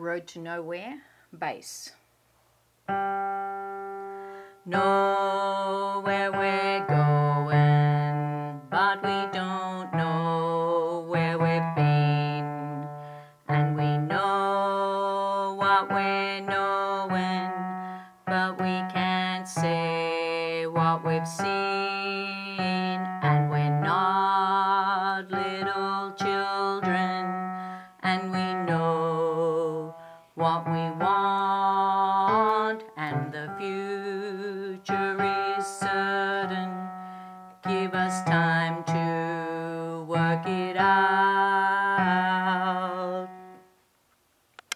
Road to Nowhere, bass. Know where we're going, but we don't know where we've been. And we know what we're knowing, but we can't say what we've seen. And we're not little children, and we know what we want, and the future is certain. Give us time to